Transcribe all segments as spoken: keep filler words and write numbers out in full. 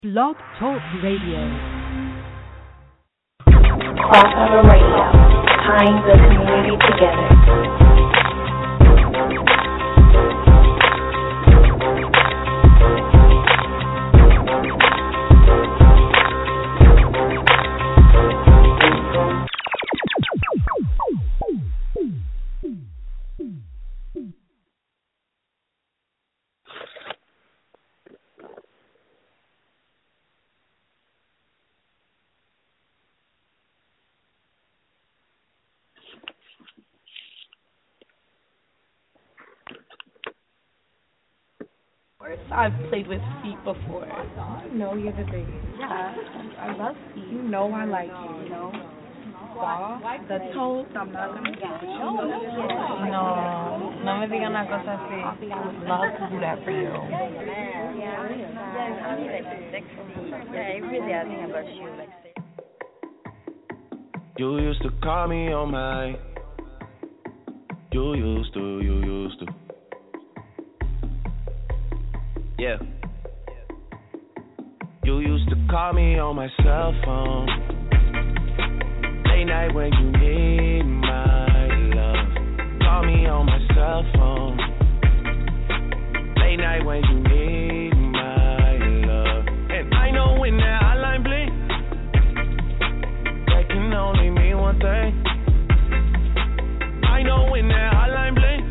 Blog Talk Radio. Crossover Radio, tying the community together. I've played with feet before. You know you're the biggest. Yeah, I love feet. You know I like you. You know. Saw the toes. I'm not gonna do it. No, no me digan una cosa así. I would love to do that for you. You used to call me on my. You used to, you used to. Yeah. You used to call me on my cell phone. Late night when you need my love. Call me on my cell phone. Late night when you need my love. And I know when that hotline blink, that can only mean one thing. I know when that hotline blink,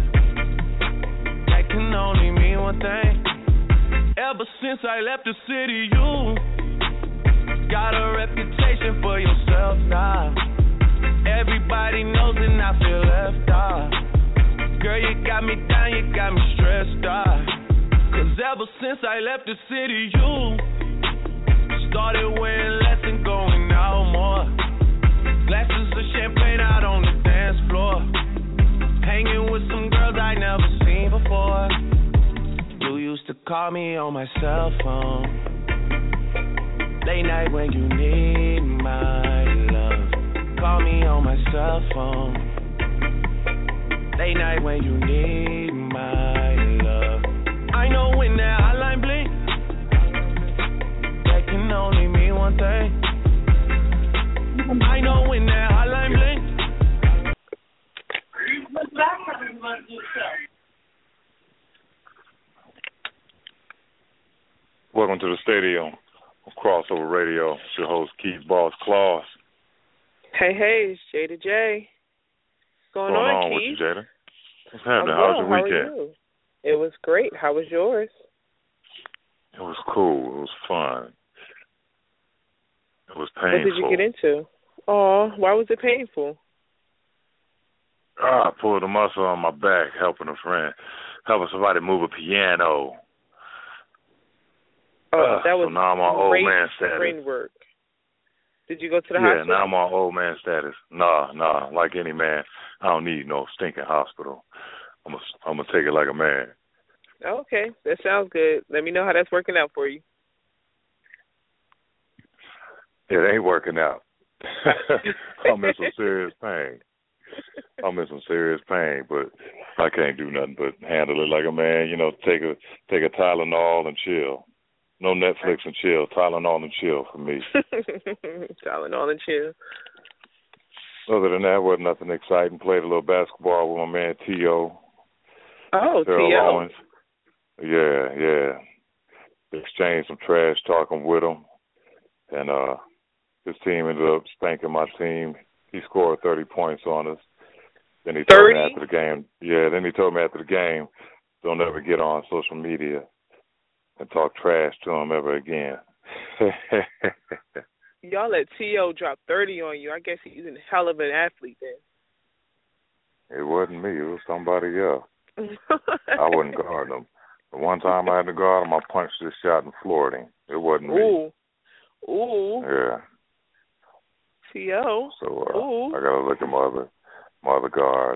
that can only mean one thing. Ever since I left the city, you got a reputation for yourself now. Everybody knows and I feel left out. Girl, you got me down, you got me stressed out. Cause ever since I left the city, you started wearing less and going out more. Glasses of champagne out on the dance floor. Hanging with some girls I never seen before. You used to call me on my cell phone. Late night when you need my love. Call me on my cell phone. Late night when you need my love. I know when that hotline blink, that can only mean one thing. I know when that hotline blink. Welcome to the stadium on Crossover Radio. It's your host, Keith Boss Claus. Hey, hey, it's Jada J. What's going, What's going on, on Keith? with you, Jada? What's happening? I'm How was well. your How weekend? are you? It was great. How was yours? It was cool. It was fun. It was painful. What did you get into? Oh, why was it painful? Ah, I pulled a muscle on my back helping a friend, helping somebody move a piano. Oh, Uh, that was so now I'm on old great man status. brain work. Did you go to the yeah, hospital? now I'm on old man status. Nah, nah, like any man, I don't need no stinking hospital. I'm gonna, I'm gonna take it like a man. Okay, that sounds good. Let me know how that's working out for you. It ain't working out. I'm in some serious pain. I'm in some serious pain, but I can't do nothing but handle it like a man. You know, take a take a Tylenol and chill. No Netflix and chill. Tylenol and chill for me. Tylenol and chill. Other than that, wasn't nothing exciting. Played a little basketball with my man T O Oh, T Terrell O Owens. Yeah, yeah. Exchanged some trash talking with him, and uh, his team ended up spanking my team. He scored thirty points on us. Then he told thirty? me after the game. Yeah, then he told me after the game, don't ever get on social media and talk trash to him ever again. Y'all let T O drop thirty on you. I guess he's a hell of an athlete then. It wasn't me. It was somebody else. I wouldn't guard him. The one time I had to guard him, I punched this shot and floored him. It wasn't me. Ooh. Ooh. Yeah. T O So uh, Ooh. I got to look at my other, my other guard.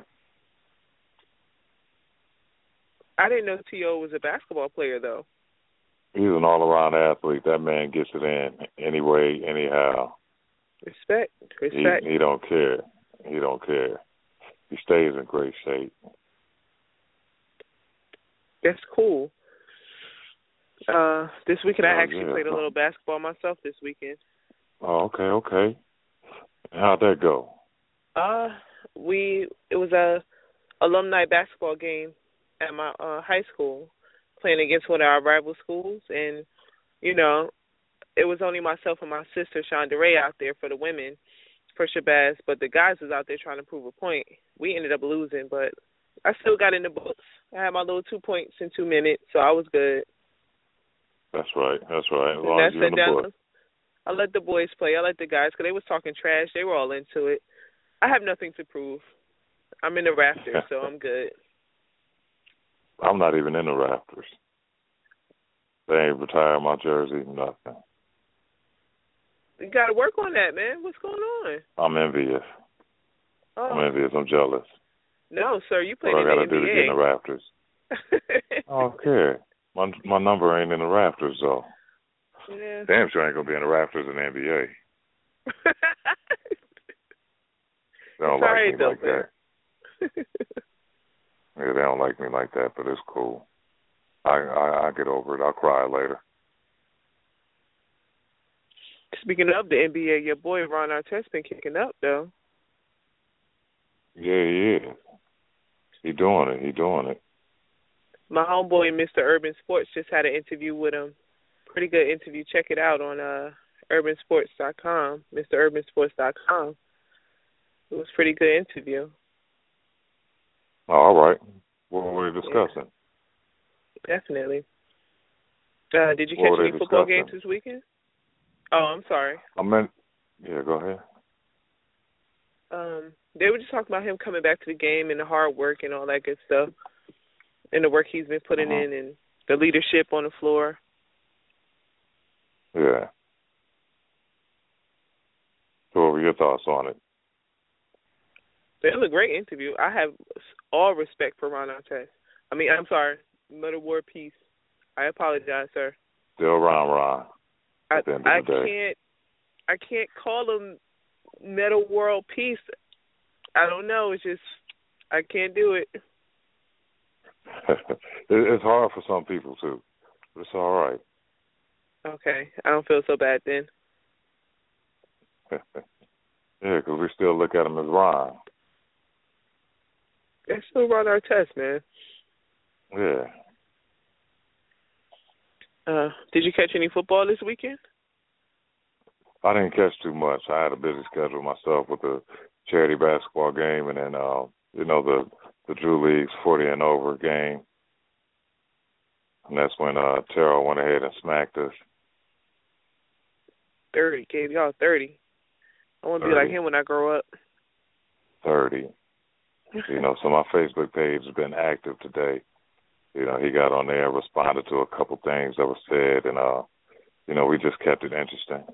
I didn't know T O was a basketball player, though. He's an all-around athlete. That man gets it in anyway, anyhow. Respect. Respect. He, he don't care. He don't care. He stays in great shape. That's cool. Uh, this weekend I Oh, actually yeah. played a little basketball myself this weekend. Oh, okay, okay. How'd that go? Uh, we it was a alumni basketball game at my uh, high school, playing against one of our rival schools, and you know, it was only myself and my sister Shonda Ray out there for the women for Shabazz, but the guys was out there trying to prove a point. We ended up losing, but I still got in the books. I had my little two points in two minutes, so I was good. That's right. That's right. As And long as that's you're in it the down. book. I let the boys play. I let the guys, because they was talking trash. They were all into it. I have nothing to prove. I'm in the rafters, so I'm good. I'm not even in the rafters. They ain't retired my jersey, nothing. You got to work on that, man. What's going on? I'm envious. Oh. I'm envious. I'm jealous. No, sir, you played What in I the got to N B A. do to get in the rafters? I don't care. My my number ain't in the rafters, though. Yeah. Damn sure ain't gonna be in the rafters in the N B A. They don't It's like all right, me though, like that. Yeah, they don't like me like that, but it's cool. I I I get over it. I'll cry later. Speaking of the N B A, your boy Ron Artest been kicking up, though. Yeah, he is. He doing it. He doing it. My homeboy, Mister Urban Sports, just had an interview with him. Pretty good interview. Check it out on uh, urban sports dot com, Mister Urban Sports dot com. It was a pretty good interview. Oh, all right. What were we discussing? Yeah, definitely. Uh, did you What catch were any they football discussing? games this weekend? Oh, I'm sorry. I meant, yeah, go ahead. Um, they were just talking about him coming back to the game and the hard work and all that good stuff, and the work he's been putting Uh-huh. in and the leadership on the floor. Yeah. So what were your thoughts on it? It was a great interview. I have all respect for Ron Artest. I mean, I'm sorry, Metal War Peace. I apologize, sir. Still Ron Ron I, at the end I of the day. can't I can't call him Metal World Peace. I don't know. It's just I can't do it. It- it's hard for some people too, but it's all right. Okay, I don't feel so bad then. Yeah, because we still look at him as Ron. That's still Ron Artest, man. Yeah. Uh, did you catch any football this weekend? I didn't catch too much. I had a busy schedule myself with the charity basketball game and then, uh, you know, the the Drew League's forty and over game. And that's when uh, Terrell went ahead and smacked us. thirty. Gave y'all thirty. I want to be like him when I grow up. thirty. You know, so my Facebook page has been active today. You know, he got on there, responded to a couple things that were said, and, uh, you know, we just kept it interesting.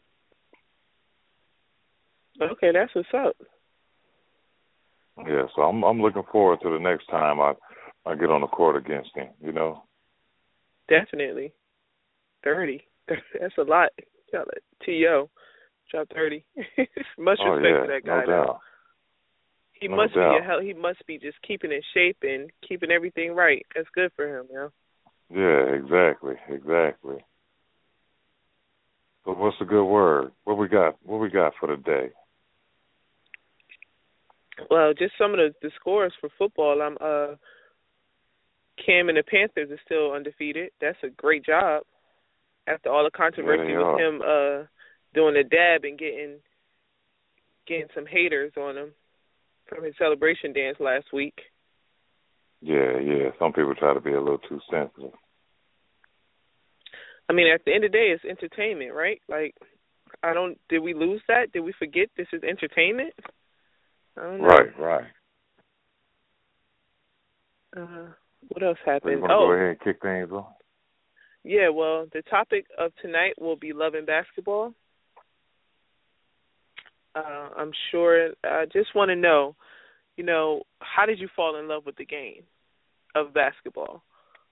Okay, that's what's up. Yeah, so I'm I'm looking forward to the next time I, I get on the court against him, you know. Definitely. thirty. That's a lot. T O Drop thirty. Much oh, respect yeah, to that no guy. doubt. He no must doubt. be a hell. He must be just keeping in shape and keeping everything right. That's good for him, you know. Yeah, exactly, exactly. So what's the good word? What we got? What we got for the day? Well, just some of the, the scores for football. I'm uh, Cam and the Panthers are still undefeated. That's a great job. After all the controversy Yeah, with are. him uh, doing the dab and getting getting some haters on him from his celebration dance last week. Yeah, yeah. Some people try to be a little too sensitive. I mean, at the end of the day, it's entertainment, right? Like, I don't. Did we lose that? Did we forget this is entertainment? I don't know. Right, right. Uh, what else So you happened? want to Oh, go ahead and kick things off? yeah. Well, the topic of tonight will be love and basketball. Uh, I'm sure. I just want to know, you know, how did you fall in love with the game of basketball?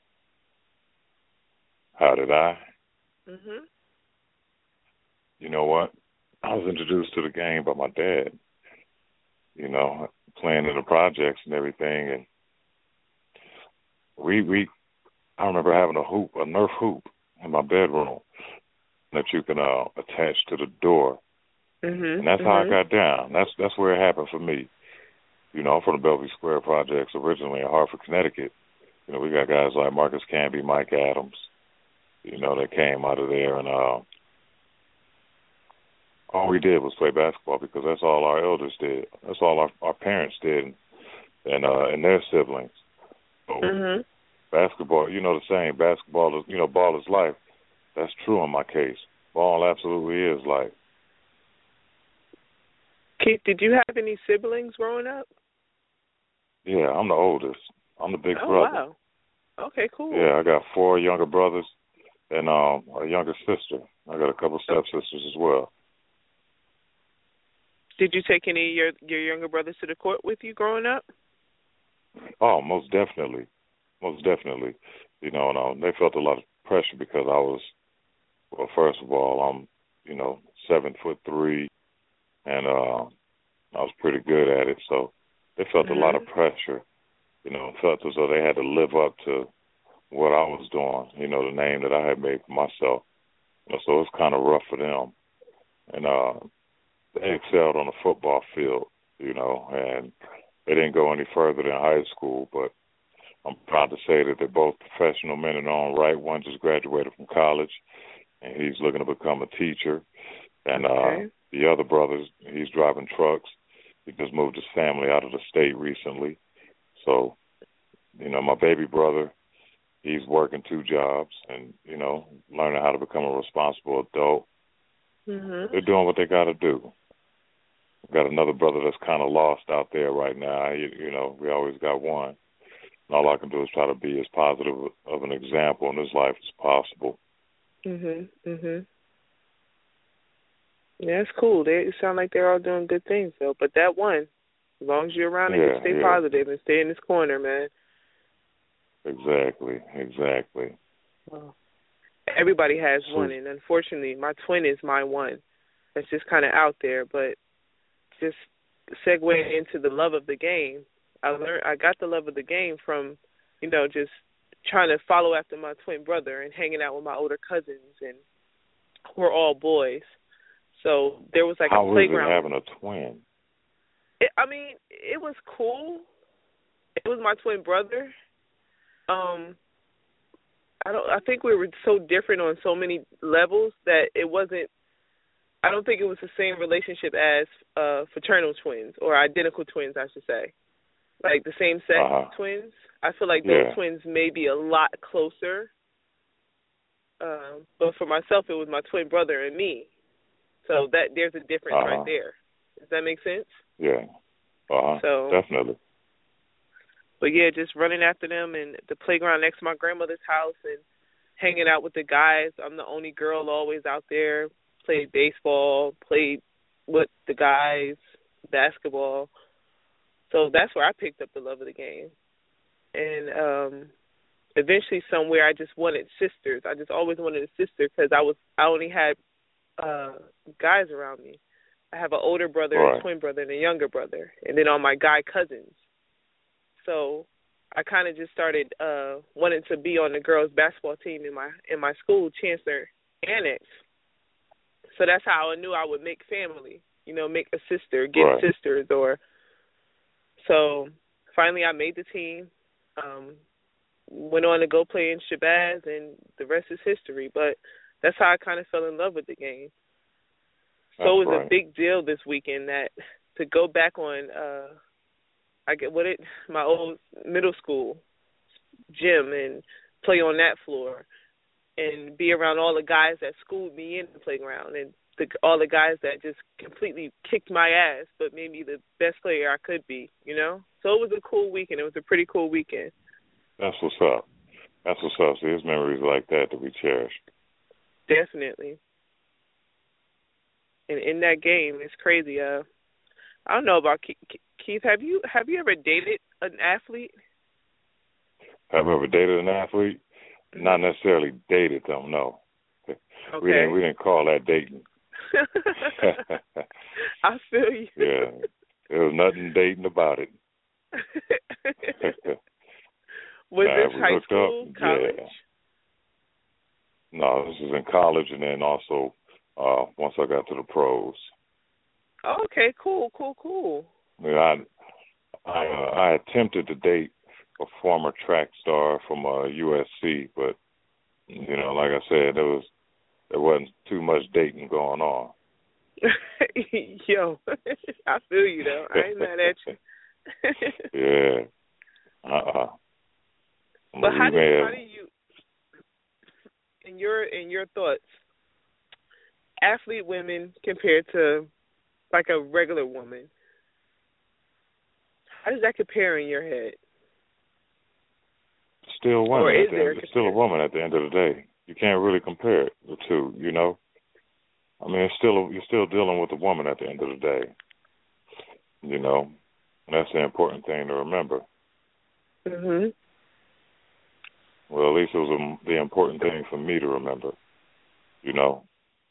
How did I? Mhm. You know what? I was introduced to the game by my dad. You know, playing in the projects and everything, and we we I remember having a hoop, a Nerf hoop, in my bedroom that you can uh, attach to the door, mm-hmm, and that's mm-hmm. how I got down. That's that's where it happened for me. You know, I'm from the Bellevue Square Projects, originally in Hartford, Connecticut. You know, we got guys like Marcus Camby, Mike Adams, you know, that came out of there, and uh, all we did was play basketball because that's all our elders did. That's all our, our parents did, and uh, and their siblings. So mm-hmm. basketball, you know the saying, basketball is, you know, ball is life. That's true in my case. Ball absolutely is life. Keith, did you have any siblings growing up? Yeah, I'm the oldest. I'm the big oh, brother. Wow. Okay, cool. Yeah, I got four younger brothers and um, a younger sister. I got a couple stepsisters as well. Did you take any of your, your younger brothers to the court with you growing up? Oh, most definitely. Most definitely. You know, and um, they felt a lot of pressure because I was, well, first of all, I'm, you know, seven foot three, and uh, I was pretty good at it. So they felt mm-hmm. a lot of pressure, you know, felt as though they had to live up to what I was doing, you know, the name that I had made for myself. You know, so it was kind of rough for them. And uh, they excelled on the football field, you know, and they didn't go any further than high school, but I'm proud to say that they're both professional men in their own right. One just graduated from college, and he's looking to become a teacher. And okay. uh, the other brother, he's driving trucks. He just moved his family out of the state recently. So, you know, my baby brother, he's working two jobs and, you know, learning how to become a responsible adult. Mm-hmm. They're doing what they got to do. I've got another brother that's kind of lost out there right now. You, you know, we always got one. And all I can do is try to be as positive of an example in his life as possible. Mhm, mhm. Yeah, it's cool. They sound like they're all doing good things, though. But that one, as long as you're around yeah, it, stay yeah. positive and stay in this corner, man. Exactly, exactly. Well, everybody has so, one, and unfortunately, my twin is my one. That's just kind of out there, but just segueing into the love of the game. I learned I got the love of the game from, you know, just trying to follow after my twin brother and hanging out with my older cousins, and we're all boys. So there was like How a playground. How was it having a twin? It, I mean, it was cool. It was my twin brother. Um, I don't. I think we were so different on so many levels that it wasn't. I don't think it was the same relationship as uh, fraternal twins or identical twins, I should say. Like the same sex uh-huh. twins. I feel like those yeah. twins may be a lot closer. Um, but for myself, it was my twin brother and me. So that there's a difference uh-huh. right there. Does that make sense? Yeah. Uh-huh. So, definitely. But yeah, just running after them and the playground next to my grandmother's house and hanging out with the guys. I'm the only girl always out there. Played baseball, played with the guys, basketball. So that's where I picked up the love of the game. And um, eventually somewhere I just wanted sisters. I just always wanted a sister because I was I only had uh, guys around me. I have an older brother, right. a twin brother, and a younger brother, and then all my guy cousins. So I kind of just started uh, wanting to be on the girls' basketball team in my in my school, Chancellor Annex. So that's how I knew I would make family, you know, make a sister, get right. sisters. Or so finally I made the team, um, went on to go play in Shabazz, and the rest is history. But that's how I kind of fell in love with the game. So that's it was right. a big deal this weekend that to go back on, uh, I get what it my old middle school gym and play on that floor. And be around all the guys that schooled me in the playground and the, all the guys that just completely kicked my ass but made me the best player I could be, you know? So it was a cool weekend. It was a pretty cool weekend. That's what's up. That's what's up. See, there's memories like that that we cherish. Definitely. And in that game, it's crazy. Uh, I don't know about Keith. Keith, have you have you ever dated an athlete? Have I ever dated an athlete? Not necessarily dated them, no. Okay. We didn't we didn't call that dating. I feel you. Yeah. There was nothing dating about it. Was Nah, this we high hooked school, up. college? Yeah. No, this is in college, and then also uh, once I got to the pros. Oh, okay, cool, cool, cool. I mean, I I, uh, I attempted to date a former track star from uh, U S C, but you know, like I said, there was there wasn't too much dating going on. Yo, I feel you though. I ain't mad at you. Yeah. Uh-uh. But how do you, how do you, in your in your thoughts, athlete women compared to like a regular woman, how does that compare in your head? Still women. Or is at the there end, still a woman at the end of the day. You can't really compare it, the two. You know. I mean, it's still a, you're still dealing with a woman at the end of the day. You know, and that's the important thing to remember. Mhm. Well, at least it was a, the important thing for me to remember. You know.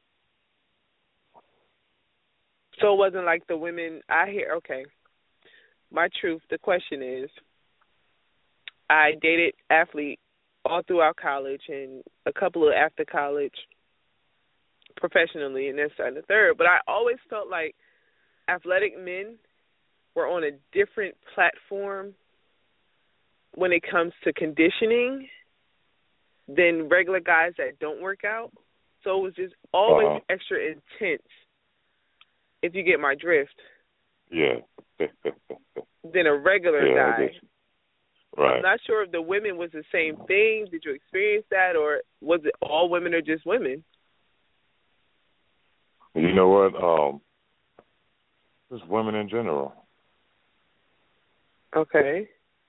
So it wasn't like the women I hear. Okay. My truth. The question is, I dated athletes all throughout college and a couple of after college professionally and this and the third. But I always felt like athletic men were on a different platform when it comes to conditioning than regular guys that don't work out. So it was just always uh-huh. extra intense, if you get my drift. Yeah. Than a regular yeah, guy. Right. I'm not sure if the women was the same thing. Did you experience that, or was it all women or just women? You know what? Um, just women in general. Okay.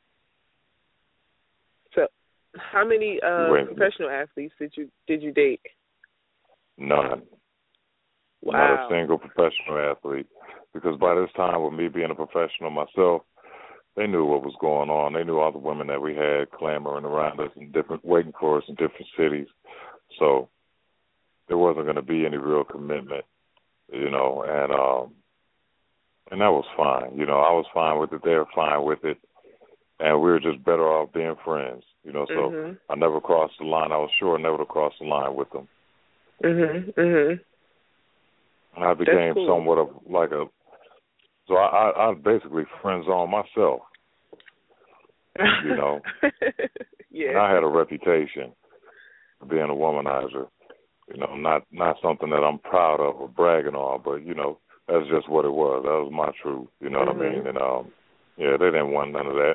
So, how many uh, professional athletes did you did you date? None. Wow. Not a single professional athlete. Because by this time, with me being a professional myself, they knew what was going on. They knew all the women that we had clamoring around us and different, waiting for us in different cities. So there wasn't going to be any real commitment, you know, and um, and that was fine. You know, I was fine with it. They were fine with it. And we were just better off being friends, you know. So mm-hmm. I never crossed the line. I was sure never to cross the line with them. Mhm. Mhm. And I became cool. somewhat of like a, so I, I, I basically friend zoned myself, you know. Yeah. And I had a reputation for being a womanizer, you know, not not something that I'm proud of or bragging on, but, you know, that's just what it was. That was my truth, you know mm-hmm. what I mean? And, um, yeah, they didn't want none of that.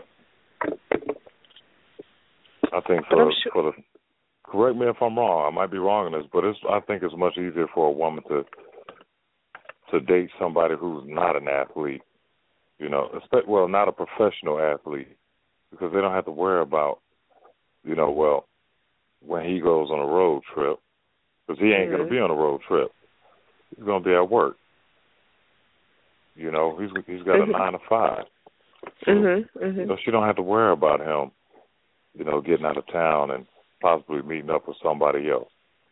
I think for, sure. for the, correct me if I'm wrong, I might be wrong in this, but it's, I think it's much easier for a woman to to date somebody who's not an athlete, you know, well, not a professional athlete, because they don't have to worry about, you know, well, when he goes on a road trip, because he ain't mm-hmm. going to be on a road trip. He's going to be at work. You know, he's he's got mm-hmm. a nine to five. So, mm-hmm. Mm-hmm. you know, she don't have to worry about him, you know, getting out of town and possibly meeting up with somebody else,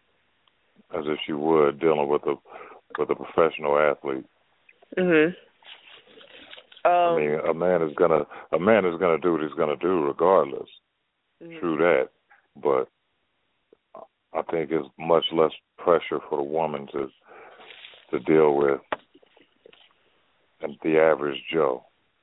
as if she would dealing with a with a professional athlete. Mhm. Um, I mean, a man is gonna a man is gonna do what he's gonna do regardless. Mm-hmm. True that, but I think it's much less pressure for the woman to to deal with than the average Joe.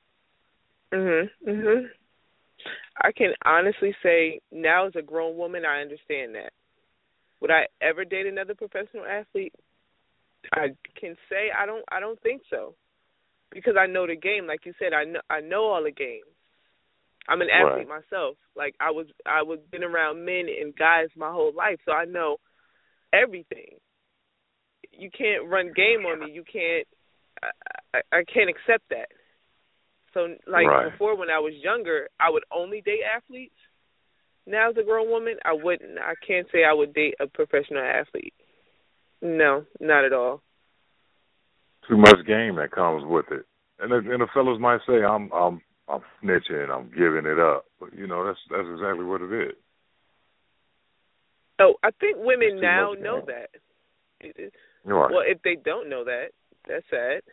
Mhm. Mhm. I can honestly say now, as a grown woman, I understand that. Would I ever date another professional athlete? I can say I don't. I don't think so, because I know the game. Like you said, I know. I know all the games. I'm an athlete right. myself. Like I was. I was been around men and guys my whole life, so I know everything. You can't run game on me. You can't. I, I, I can't accept that. So, like right. before, when I was younger, I would only date athletes. Now, as a grown woman, I wouldn't. I can't say I would date a professional athlete. No, not at all. Too much game that comes with it, and the, and the fellas might say, "I'm, I'm, I'm snitching. I'm giving it up." But you know, that's that's exactly what it is. Oh, I think women now know that. It, it, right. Well, if they don't know that, that's sad.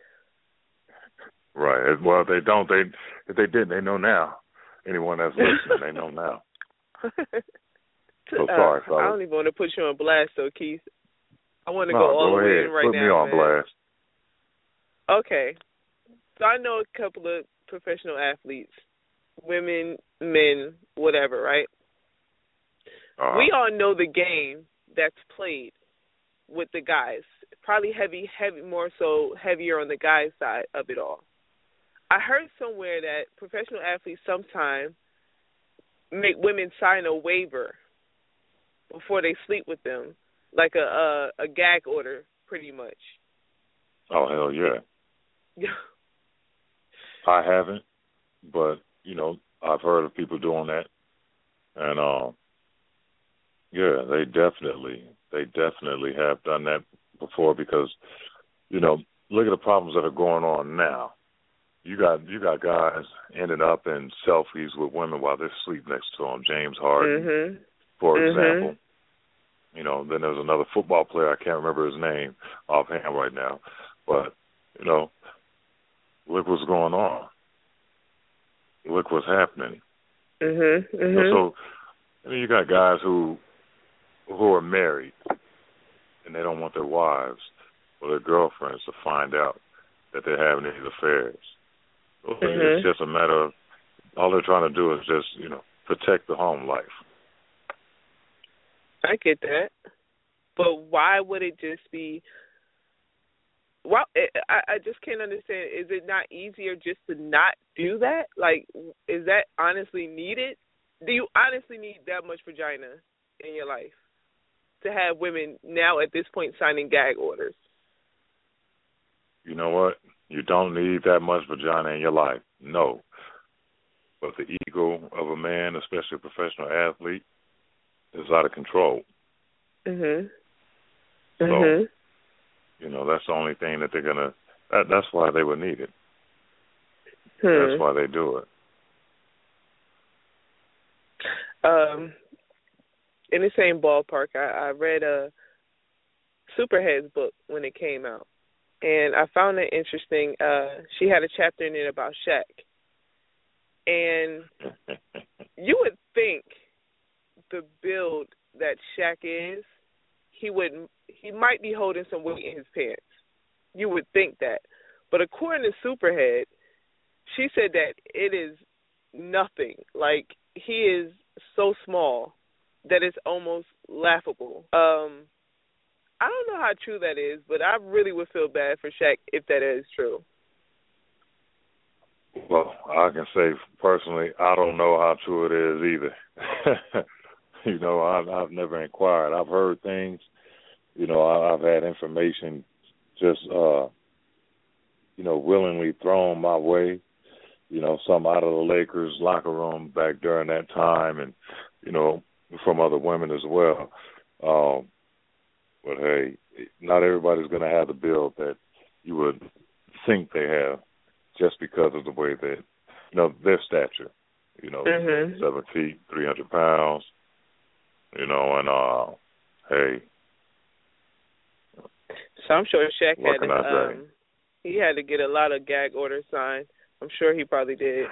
Right. Well, if they don't, they if they didn't, they know now. Anyone that's listening, they know now. So sorry, uh, fellas. I don't even want to put you on blast, though, Keith. I want to no, go all go the way ahead. in right Put now. me on man. blast. Okay. So I know a couple of professional athletes, women, men, whatever, right? Uh-huh. We all know the game that's played with the guys. Probably heavy, heavy, more so heavier on the guys' side of it all. I heard somewhere that professional athletes sometimes make women sign a waiver before they sleep with them, like a a, a gag order, pretty much. Oh, hell yeah. I haven't, but, you know, I've heard of people doing that. And, um, yeah, they definitely, they definitely have done that before because, you know, look at the problems that are going on now. You got you got guys ending up in selfies with women while they're asleep next to them. James Harden, mm-hmm. for mm-hmm. example. You know, then there's another football player, I can't remember his name offhand right now. But, you know, look what's going on. Look what's happening. Mm-hmm. Mm-hmm. You know, so I mean, you got guys who who are married and they don't want their wives or their girlfriends to find out that they're having these affairs. So mm-hmm. It's just a matter of all they're trying to do is just, you know, protect the home life. I get that. But why would it just be well, I, I just can't understand. Is it not easier just to not do that? Like, is that honestly needed? Do you honestly need that much vagina in your life to have women now at this point signing gag orders? You know what? You don't need that much vagina in your life. No. But the ego of a man, especially a professional athlete, is out of control. Mhm. So, mhm. you know, that's the only thing that they're gonna. That, that's why they would need it. Hmm. That's why they do it. Um, in the same ballpark, I, I read a Superhead's book when it came out, and I found it interesting. Uh, she had a chapter in it about Shaq, and you would think the build that Shaq is, he would he might be holding some weight in his pants. You would think that, but according to Superhead, she said that it is nothing. Like, he is so small that it's almost laughable. Um, I don't know how true that is, but I really would feel bad for Shaq if that is true. Well, I can say personally, I don't know how true it is either. You know, I've, I've never inquired. I've heard things. You know, I, I've had information just, uh, you know, willingly thrown my way. You know, some out of the Lakers locker room back during that time, and you know, from other women as well. Um, but hey, not everybody's going to have the build that you would think they have, just because of the way that, you know, their stature. You know, mm-hmm. seven feet, three hundred pounds. You know, and uh, hey. So I'm sure Shaq what had can to, I say? um, he had to get a lot of gag orders signed. I'm sure he probably did.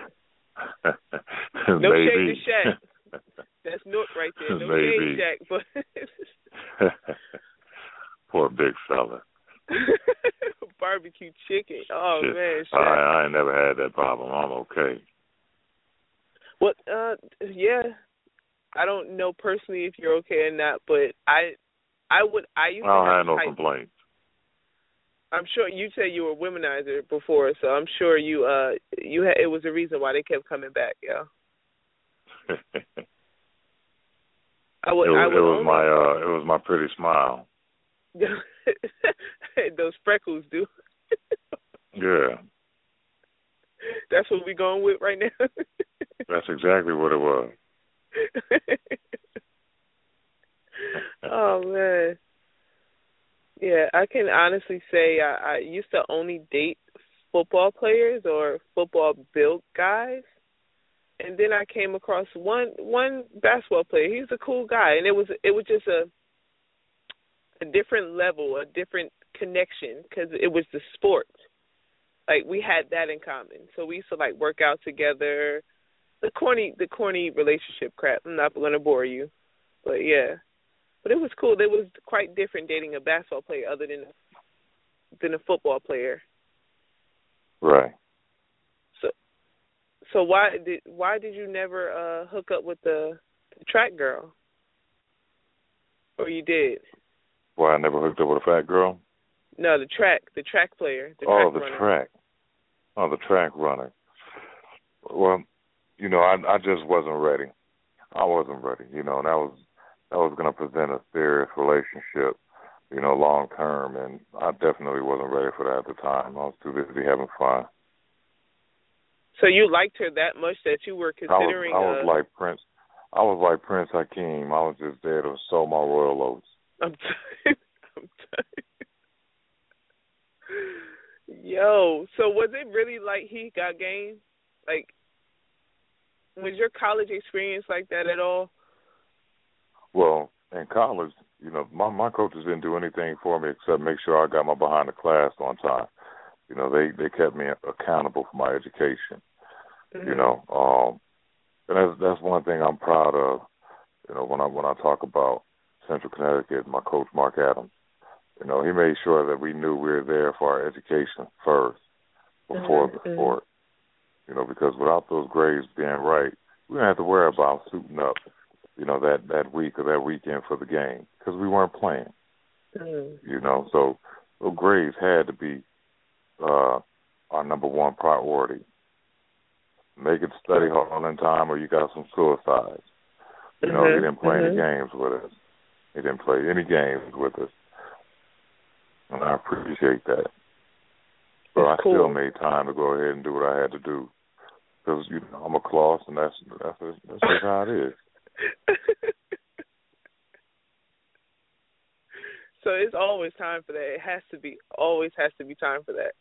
No shade to Shaq. That's Nook right there. No Maybe. shade, Shaq. But poor big fella. Barbecue chicken. Oh Shit. man, I, Shaq. I ain't never had that problem. I'm okay. Well, uh, yeah. I don't know personally if you're okay or not, but I, I would. I used I don't to have have no type, complaints. I'm sure you said you were a womanizer before, so I'm sure you uh you had, it was the reason why they kept coming back, yeah. I would. It was, I would it was only, my uh, it was my pretty smile. Those freckles, do. Yeah. That's what we going with right now. That's exactly what it was. Oh man. Yeah, I can honestly say I, I used to only date football players or football built guys, and then I came across one one basketball player. He was a cool guy, and it was it was just a a different level, a different connection, because it was the sport. Like, we had that in common, so we used to like work out together. the corny the corny relationship crap. I'm not going to bore you, but yeah, but it was cool. It was quite different dating a basketball player other than than a football player. Right. So so why did why did you never uh, hook up with the, the track girl? Or you did? Why I never hooked up with a fat girl? No, the track, the track player, the oh, track the runner. track. Oh, the track runner. Well, you know, I I just wasn't ready. I wasn't ready. You know, that was that was going to present a serious relationship, you know, long term, and I definitely wasn't ready for that at the time. I was too busy having fun. So you liked her that much that you were considering? I was, I was uh, like Prince. I was like Prince Hakeem. I was just there to sow my royal oats. I'm t- I'm t- Yo, so was it really like he got game? Like, was your college experience like that at all? Well, in college, you know, my my coaches didn't do anything for me except make sure I got my behind the class on time. You know, they they kept me accountable for my education. Mm-hmm. You know, um, and that's that's one thing I'm proud of. You know, when I when I talk about Central Connecticut, my coach Mark Adams. You know, he made sure that we knew we were there for our education first before mm-hmm. the sport. You know, because without those grades being right, we didn't have to worry about suiting up, you know, that, that week or that weekend for the game because we weren't playing. Mm-hmm. You know, so those grades had to be uh, our number one priority. Make it study hall in time or you got some suicides. You know, mm-hmm. he didn't play mm-hmm. any games with us. He didn't play any games with us. And I appreciate that. But I cool. still made time to go ahead and do what I had to do. Because, you know, I'm a Claus, and that's, that's, that's just how it is. So it's always time for that. It has to be, always has to be time for that.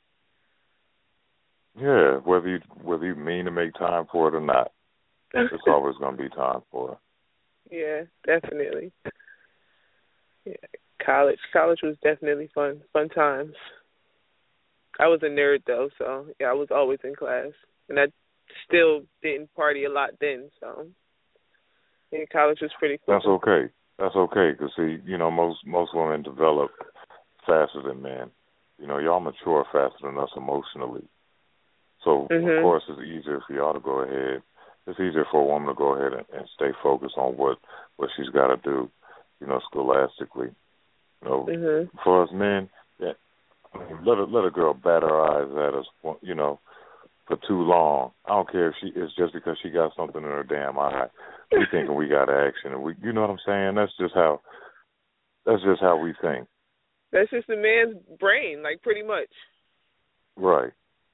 Yeah, whether you, whether you mean to make time for it or not, it's always going to be time for it. Yeah, definitely. Yeah. College, college was definitely fun, fun times. I was a nerd though, so yeah, I was always in class, and I still didn't party a lot then. So yeah, college was pretty cool. That's okay. That's okay, because see, you know, most most women develop faster than men. You know, y'all mature faster than us emotionally. So mm-hmm. of course, it's easier for y'all to go ahead. It's easier for a woman to go ahead and, and stay focused on what what she's got to do. You know, scholastically. You know, mm-hmm. for us men, yeah, I mean, let a let a girl bat her eyes at us, you know, for too long. I don't care if she it's just because she got something in her damn eye. We thinking we got action, and we, you know what I'm saying? That's just how. That's just how we think. That's just the man's brain, like pretty much. Right.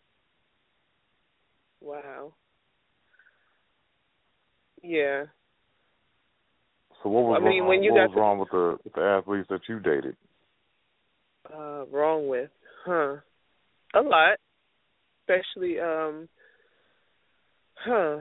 Wow. Yeah. So what was, I mean, wrong, when you what got was wrong with the with the athletes that you dated? Uh, wrong with, huh? A lot, especially, um, huh?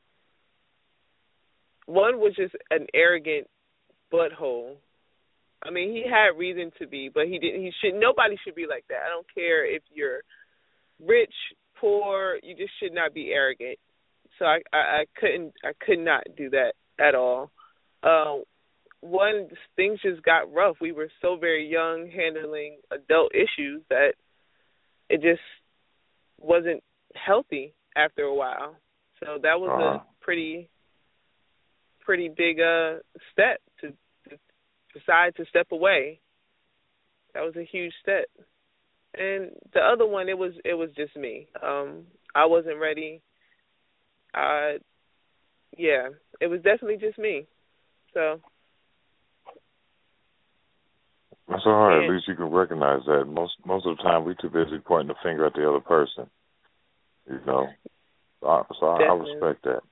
One was just an arrogant butthole. I mean, he had reason to be, but he didn't. He should. Nobody should be like that. I don't care if you're rich, poor. You just should not be arrogant. So I, I, I couldn't. I could not do that at all. Uh, one, things just got rough. We were so very young handling adult issues that it just wasn't healthy after a while. So that was uh-huh. a pretty, pretty big uh, step to, to decide to step away. That was a huge step. And the other one, it was it was just me. Um, I wasn't ready. Uh, yeah, it was definitely just me. So that's all right. Yeah. At least you can recognize that. Most most of the time, we're too busy pointing the finger at the other person. You know, so, I, so I, I respect that.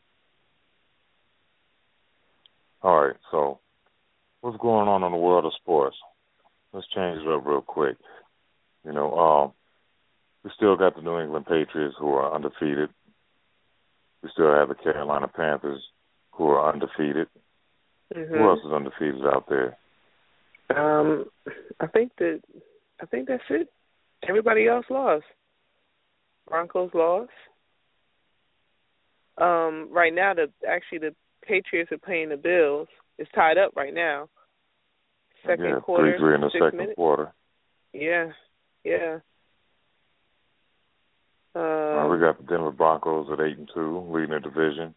All right. So, what's going on in the world of sports? Let's change it up real quick. You know, um, we still got the New England Patriots who are undefeated. We still have the Carolina Panthers who are undefeated. Mm-hmm. Who else is undefeated out there? Um, I think that I think that's it. Everybody else lost. Broncos lost. Um, right now, the actually the Patriots are playing the Bills. It's tied up right now. Second yeah, quarter, three three in the six second minutes. quarter. Yeah, yeah. Um, uh, we got the Denver Broncos at eight and two, leading the division.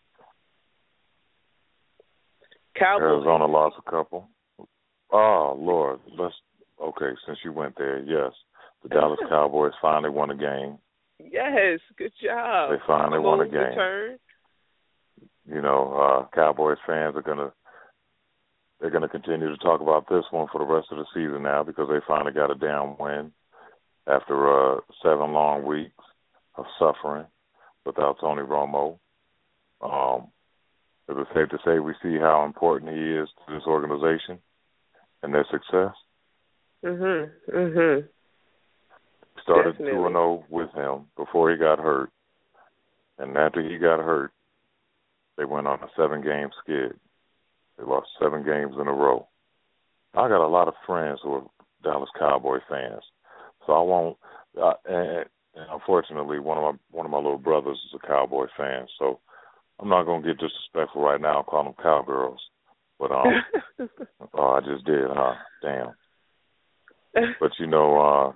Cowboys. Arizona lost a couple. Oh Lord, let's okay. Since you went there, yes, the Dallas Cowboys finally won a game. Yes, good job. They finally won a game. Return. You know, uh, Cowboys fans are gonna they're gonna continue to talk about this one for the rest of the season now because they finally got a damn win after uh, seven long weeks of suffering without Tony Romo. Um, is it safe to say we see how important he is to this organization and their success? Mhm. Mhm. Started Definitely. two and zero with him before he got hurt, and after he got hurt, they went on a seven-game skid. They lost seven games in a row. I got a lot of friends who are Dallas Cowboy fans, so I won't. Uh, and, and unfortunately, one of my one of my little brothers is a Cowboy fan, so I'm not gonna get disrespectful right now and call them cowgirls. But um, oh, I just did, huh? Damn. But you know, uh,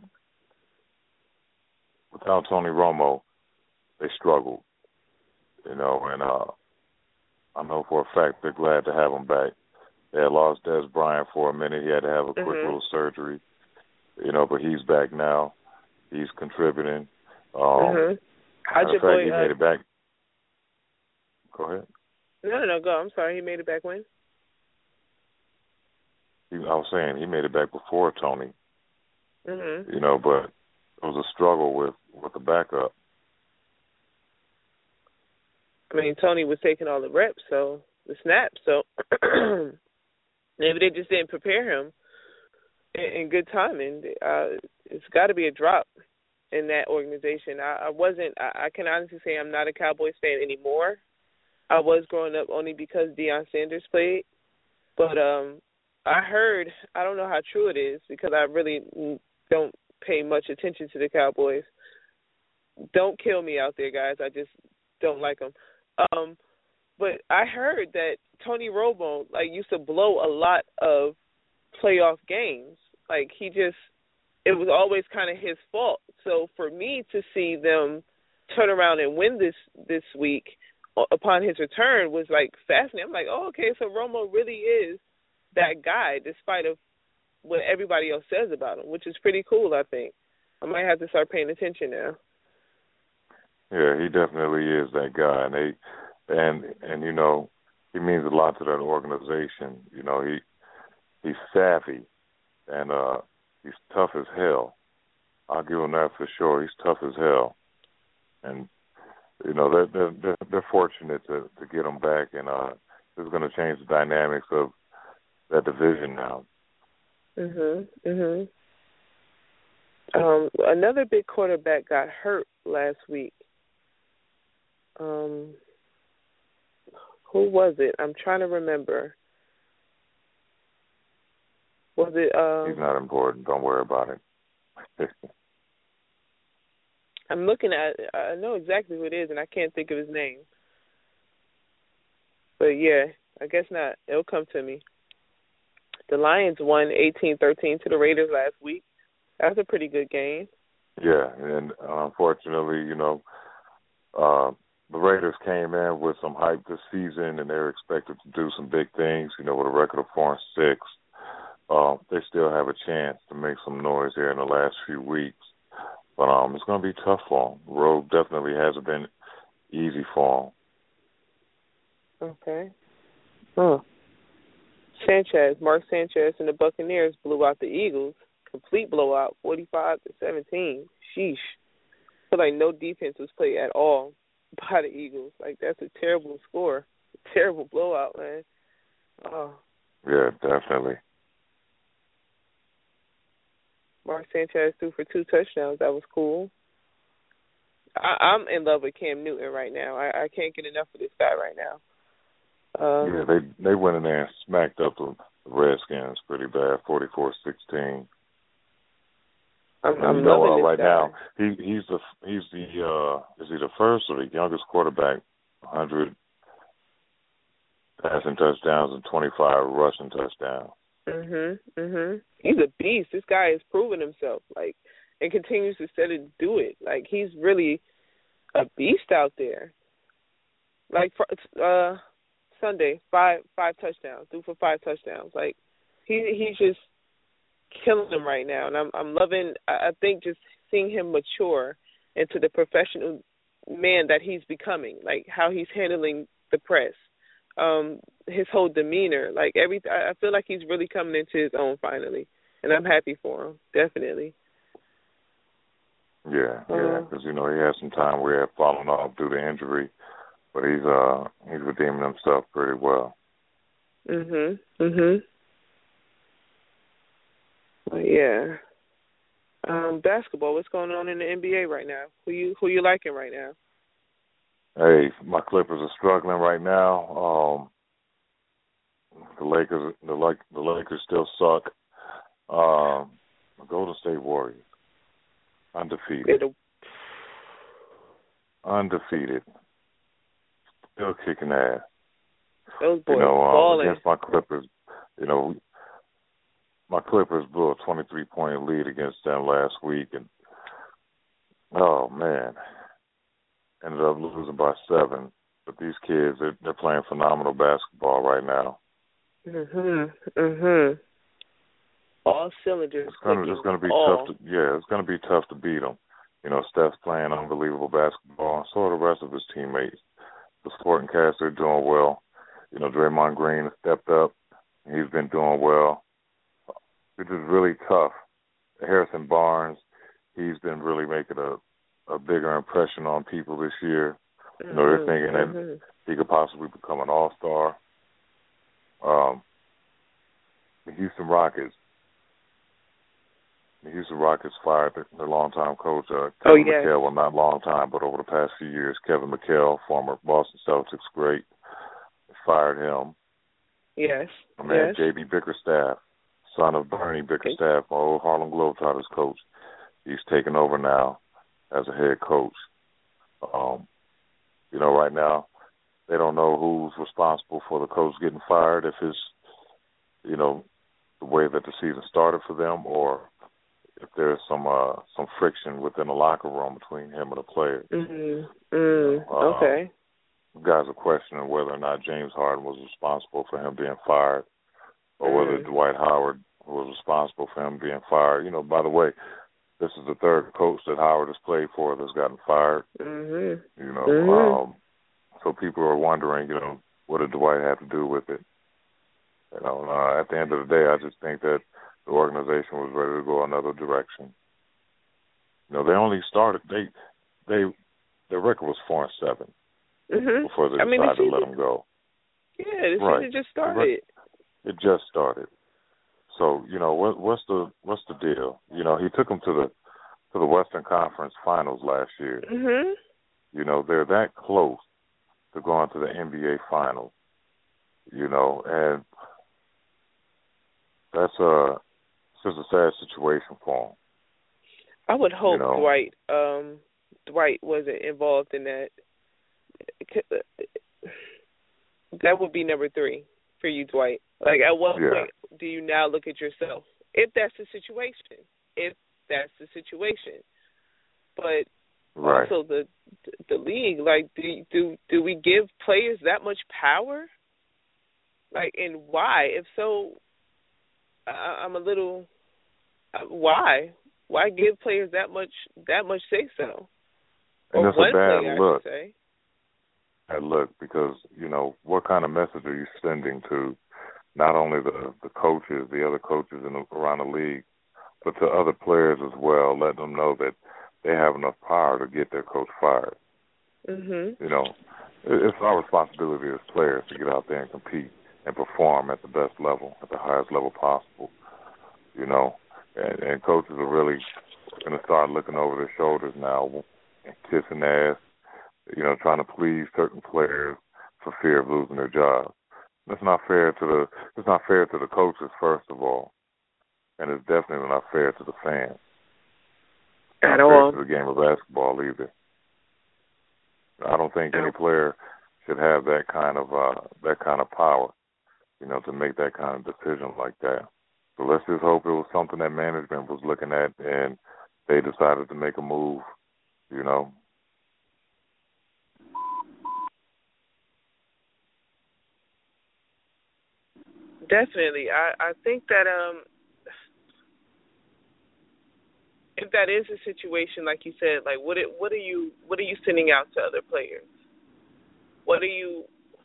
without Tony Romo, they struggled. You know, and uh, I know for a fact they're glad to have him back. They had lost Des Bryant for a minute. He had to have a quick mm-hmm. little surgery. You know, but he's back now. He's contributing. Um, mm-hmm. How'd your fact, boy? he Uh, made it back. Go ahead. No, no, no. Go. I'm sorry. He made it back when? He, I was saying he made it back before Tony. Mm-hmm. You know, but it was a struggle with, with the backup. I mean, Tony was taking all the reps, so the snaps. So maybe they just didn't prepare him in, in good timing. Uh, it's got to be a drop in that organization. I, I wasn't. I, I can honestly say I'm not a Cowboys fan anymore. I was growing up only because Deion Sanders played, but um, I heard. I don't know how true it is because I really don't pay much attention to the Cowboys. Don't kill me out there, guys. I just don't like them. Um, but I heard that Tony Romo like used to blow a lot of playoff games. Like he just, it was always kind of his fault. So for me to see them turn around and win this this week upon his return was like fascinating. I'm like, oh, okay, so Romo really is that guy, despite of what everybody else says about him, which is pretty cool. I think I might have to start paying attention now. Yeah, he definitely is that guy, and they, and and you know, he means a lot to that organization. You know, he he's savvy, and uh, he's tough as hell. I'll give him that for sure. He's tough as hell, and you know they're they're they're, they're fortunate to to get him back, and uh, it's going to change the dynamics of that division now. Mhm, mhm. Um, another big quarterback got hurt last week. Um, who was it? I'm trying to remember. Was it? Um, He's not important. Don't worry about it. I'm looking at. I know exactly who it is, and I can't think of his name. But yeah, I guess not. It'll come to me. The Lions won eighteen thirteen to the Raiders last week. That was a pretty good game. Yeah, and unfortunately, you know, uh, the Raiders came in with some hype this season, and they're expected to do some big things. You know, with a record of four and six, uh, they still have a chance to make some noise here in the last few weeks. But um, it's going to be tough for them. The road definitely hasn't been easy for them. Okay. Huh. Sanchez, Mark Sanchez, and the Buccaneers blew out the Eagles. Complete blowout, forty-five to seventeen. Sheesh. I feel like no defense was played at all by the Eagles. Like, that's a terrible score. A terrible blowout, man. Oh. Yeah, definitely. Mark Sanchez threw for two touchdowns. That was cool. I, I'm in love with Cam Newton right now. I, I can't get enough of this guy right now. Um, yeah, they they went in there and smacked up the Redskins pretty bad, forty-four sixteen. I'm, I'm you know, loving uh, this right guy. now he he's the he's the uh, is he the first or the youngest quarterback one hundred passing touchdowns and twenty-five rushing touchdowns. Mhm, mhm. He's a beast. This guy has proven himself, like, and continues to steadily do it. Like, he's really a beast out there. Like, uh, Sunday, five five touchdowns, threw for five touchdowns. Like, he he's just killing them right now, and I'm I'm loving. I think just seeing him mature into the professional man that he's becoming. Like how he's handling the press. Um, his whole demeanor, like every, I feel like he's really coming into his own finally, and I'm happy for him, definitely. Yeah, yeah, because uh, you know he had some time where he had fallen off due to injury, but he's uh he's redeeming himself pretty well. Mhm, mhm. Well, yeah. Um, basketball. What's going on in the N B A right now? Who you who you liking right now? Hey, my Clippers are struggling right now. Um, the Lakers, the like the Lakers still suck. Um, Golden State Warriors, undefeated, undefeated, still kicking ass. Those boys you know, um, balling. Against my Clippers, you know, my Clippers blew a twenty-three point lead against them last week, and oh man. Ended up losing by seven, but these kids, they're, they're playing phenomenal basketball right now. Mhm, mhm. All cylinders. It's gonna, it's gonna be all. tough to, yeah, it's gonna be tough to beat them. You know, Steph's playing unbelievable basketball, and so are the rest of his teammates. The supporting cast, they're doing well. You know, Draymond Green has stepped up. He's been doing well. It's just really tough. Harrison Barnes, he's been really making a a bigger impression on people this year. You know, they're thinking mm-hmm. that he could possibly become an all-star. Um, the Houston Rockets, the Houston Rockets fired their, their longtime coach, uh, Kevin oh, yes. McHale. Well, not long time, but over the past few years, Kevin McHale, former Boston Celtics great, fired him. Yes. My man, yes. J B Bickerstaff, son of Bernie Bickerstaff, my old Harlem Globetrotters coach. He's taken over now as a head coach. Um, you know, right now, they don't know who's responsible for the coach getting fired, if it's, you know, the way that the season started for them, or if there's some uh, some friction within the locker room between him and the players. Mm-hmm. Mm, uh, okay. Guys are questioning whether or not James Harden was responsible for him being fired, or mm. whether Dwight Howard was responsible for him being fired. You know, by the way, this is the third coach that Howard has played for that's gotten fired. Mm-hmm. You know, mm-hmm. um, so people are wondering, you know, what did Dwight have to do with it? You know, uh, at the end of the day, I just think that the organization was ready to go another direction. You know, they only started they they their record was four and seven mm-hmm. before they I mean, decided the to let them go. Yeah, the right. season just started. It just started. So, you know, what, what's the what's the deal? You know, he took them to the to the Western Conference Finals last year. Mhm. You know, they're that close to going to the N B A Finals. You know, and that's a it's just a sad situation for him. I would hope you know, Dwight um, Dwight wasn't involved in that. That would be number three for you, Dwight. Like, at what yeah. point do you now look at yourself? If that's the situation. If that's the situation. But right. also the the league, like, do, do do we give players that much power? Like, and why? If so, I, I'm a little, why? Why give players that much that much say-so? And or it's one a bad player, look. I should say. Bad look, because, you know, what kind of message are you sending to not only the, the coaches, the other coaches in the, around the league, but to other players as well, letting them know that they have enough power to get their coach fired. Mm-hmm. You know, it's our responsibility as players to get out there and compete and perform at the best level, at the highest level possible, you know. And, and coaches are really going to start looking over their shoulders now and kissing ass, you know, trying to please certain players for fear of losing their jobs. That's not fair to the it's not fair to the coaches, first of all, and it's definitely not fair to the fans. At not all. fair to the game of basketball either. I don't think any player should have that kind of uh, that kind of power, you know, to make that kind of decision like that. So let's just hope it was something that management was looking at and they decided to make a move, you know. Definitely. I, I think that um, if that is a situation, like you said, like what it, what are you what are you sending out to other players? What are you?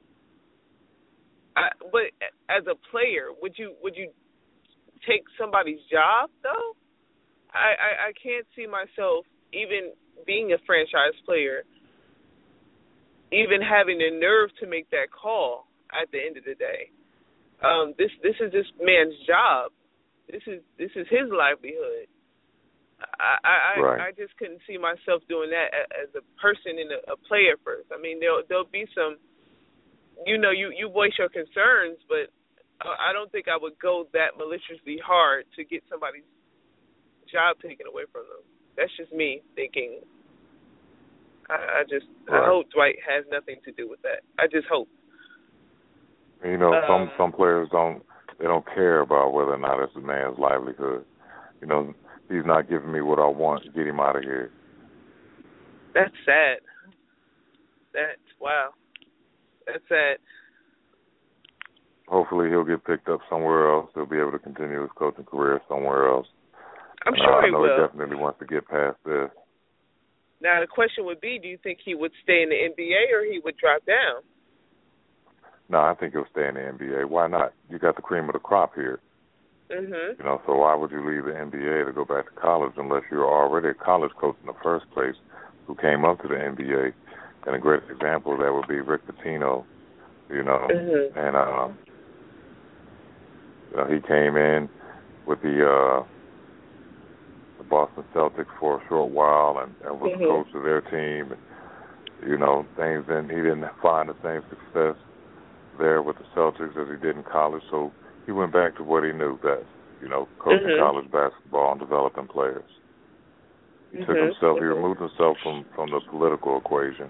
I, but as a player, would you would you take somebody's job though? I, I, I can't see myself even being a franchise player, even having the nerve to make that call at the end of the day. Um, this this is this man's job. This is this is his livelihood. I I, right. I, I just couldn't see myself doing that as a person and a, a player first. I mean, there'll there'll be some, you know, you, you voice your concerns, but I don't think I would go that maliciously hard to get somebody's job taken away from them. That's just me thinking. I, I just right. I hope Dwight has nothing to do with that. I just hope. You know, um, some some players don't they don't care about whether or not it's a man's livelihood. You know, he's not giving me what I want. Get him out of here. That's sad. That's wow. That's sad. Hopefully he'll get picked up somewhere else. He'll be able to continue his coaching career somewhere else. I'm sure uh, he I know will. he definitely wants to get past this. Now the question would be, do you think he would stay in the N B A or he would drop down? No, I think he'll stay in the N B A. Why not? You got the cream of the crop here. Mhm. You know, so why would you leave the N B A to go back to college unless you're already a college coach in the first place who came up to the N B A? And a great example of that would be Rick Pitino, you know. Mm-hmm. And uh, you know, he came in with the, uh, the Boston Celtics for a short while and, and was mm-hmm. the coach of their team. And, you know, things didn't, he didn't find the same success there with the Celtics as he did in college, so he went back to what he knew best, you know, coaching mm-hmm. college basketball and developing players. He mm-hmm. took himself, mm-hmm. he removed himself from, from the political equation.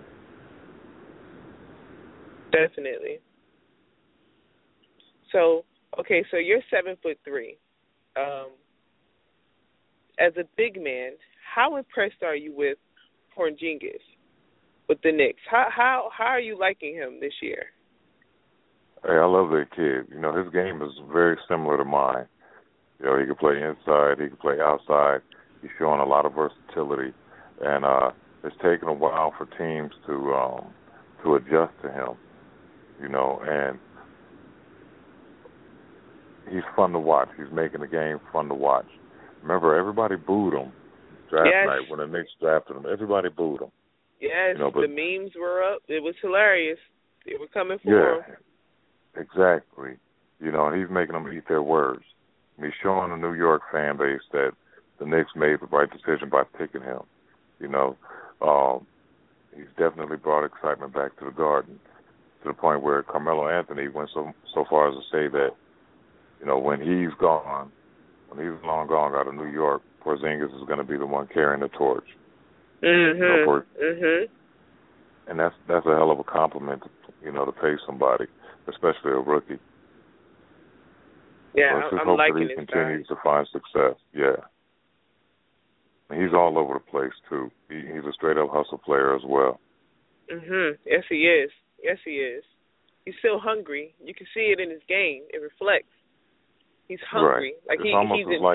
Definitely. So, okay, so you're seven foot three. Um, as a big man, how impressed are you with Porzingis, with the Knicks? How how how are you liking him this year? Hey, I love that kid. You know, his game is very similar to mine. You know, he can play inside, he can play outside. He's showing a lot of versatility, and uh, it's taken a while for teams to um, to adjust to him. You know, and he's fun to watch. He's making the game fun to watch. Remember, everybody booed him draft yes. night when the Knicks drafted him. Everybody booed him. Yes, you know, but, the memes were up. It was hilarious. They were coming for yeah, him. Exactly. You know, and he's making them eat their words. And he's showing the New York fan base that the Knicks made the right decision by picking him. You know, um, he's definitely brought excitement back to the Garden, to the point where Carmelo Anthony went so so far as to say that, you know, when he's gone, when he's long gone out of New York, Porzingis is going to be the one carrying the torch. Mhm. You know, for, mhm. And that's that's a hell of a compliment, you know, to pay somebody, especially a rookie. Yeah, so let's just I'm hope liking that he continues to find success. Yeah. And he's all over the place too. He, he's a straight up hustle player as well. Mhm. Yes, he is. Yes, he is. He's still hungry. You can see it in his game. It reflects. He's hungry. Right. Like it's he, almost he's in, like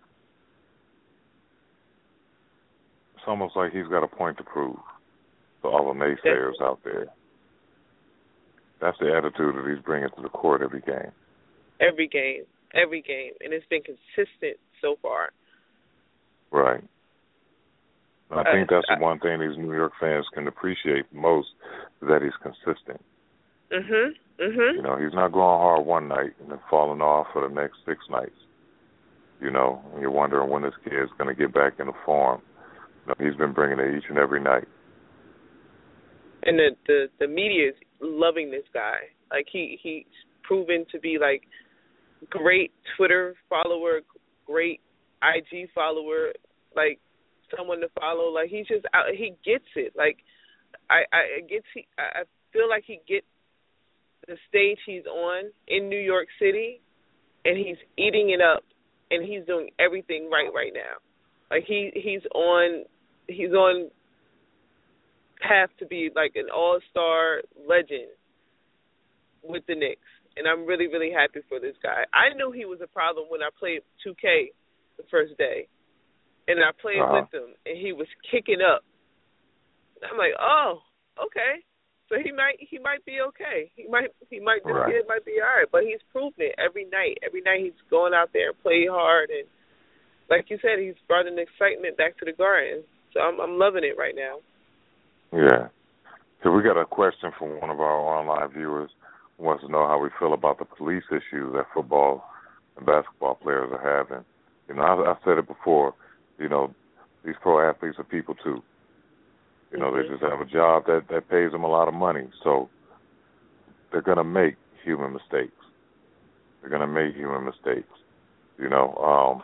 it's almost like he's got a point to prove to all the naysayers Definitely. out there. That's the attitude that he's bringing to the court every game. Every game, every game, and it's been consistent so far. Right. I Uh, think that's I, the one thing these New York fans can appreciate most, is that he's consistent. Mhm. Mhm. You know, he's not going hard one night and then falling off for the next six nights. You know, and you're wondering when this kid's going to get back into form. You know, he's been bringing it each and every night. And the, the the media is loving this guy. Like he he's proven to be like great Twitter follower, great I G follower, like someone to follow. Like he's just out, he gets it. Like I I gets he I feel like he gets the stage he's on in New York City, and he's eating it up, and he's doing everything right right now. Like he he's on he's on path to be like an all-star legend with the Knicks, and I'm really really happy for this guy. I knew he was a problem when I played two K the first day, and I played uh-huh. with him, and he was kicking up. I'm like, oh, okay. So he might he might be okay. He might he might this right. kid might be all right. But he's proven it every night. Every night he's going out there and play hard, and like you said, he's brought an excitement back to the Garden. So I'm I'm loving it right now. Yeah. So we got a question from one of our online viewers who wants to know how we feel about the police issues that football and basketball players are having. You know, I, I said it before. You know, these pro athletes are people too. You know, mm-hmm. they just have a job that, that pays them a lot of money. So they're going to make human mistakes. They're going to make human mistakes. You know, um,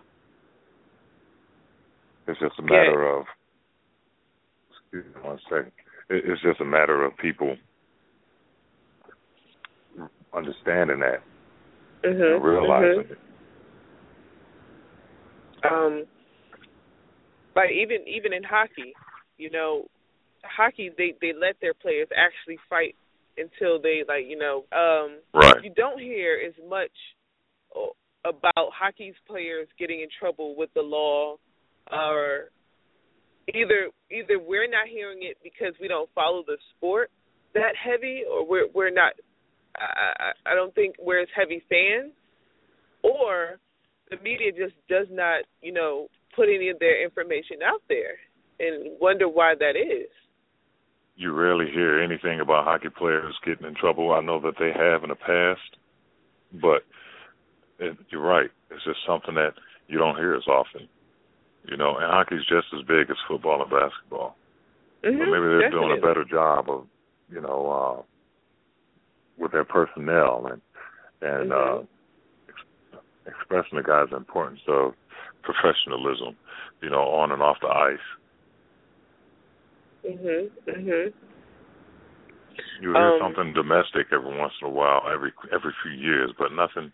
it's just a matter yeah. of, excuse me one second, it, it's just a matter of people understanding that, mm-hmm. and realizing mm-hmm. it. Um, like even even in hockey, you know, hockey, they, they let their players actually fight until they, like, you know, um, right. you don't hear as much about hockey's players getting in trouble with the law, or either either we're not hearing it because we don't follow the sport that heavy, or we're we're not, I, I don't think we're as heavy fans, or the media just does not, you know, put any of their information out there, and wonder why that is. You rarely hear anything about hockey players getting in trouble. I know that they have in the past, but it, you're right. It's just something that you don't hear as often. You know, and hockey's just as big as football and basketball. Mm-hmm, but maybe they're definitely. doing a better job of, you know, uh, with their personnel and and mm-hmm. uh, ex- expressing the guys' importance of professionalism, you know, on and off the ice. Mhm. Mhm. You hear um, something domestic every once in a while, every every few years, but nothing,